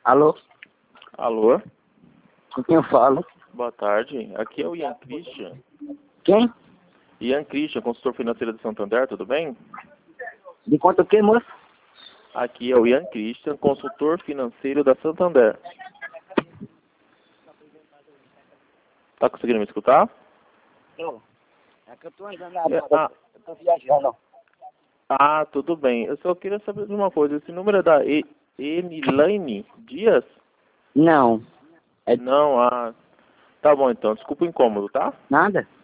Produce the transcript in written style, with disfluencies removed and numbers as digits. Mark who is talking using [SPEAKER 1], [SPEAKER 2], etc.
[SPEAKER 1] Alô?
[SPEAKER 2] Alô?
[SPEAKER 1] Com quem eu falo?
[SPEAKER 2] Boa tarde. Aqui é o Ian Christian.
[SPEAKER 1] Quem?
[SPEAKER 2] Ian Christian, consultor financeiro de Santander, tudo bem?
[SPEAKER 1] De quanto o quê, moço?
[SPEAKER 2] Aqui é o Ian Christian, consultor financeiro da Santander. Tá conseguindo me escutar?
[SPEAKER 1] Tô. É que eu tô andando agora. Eu tô viajando.
[SPEAKER 2] Tudo bem. Eu só queria saber de uma coisa. Esse número é da Emilaine Dias?
[SPEAKER 1] Não.
[SPEAKER 2] Não, tá bom então. Desculpa o incômodo, tá?
[SPEAKER 1] Nada?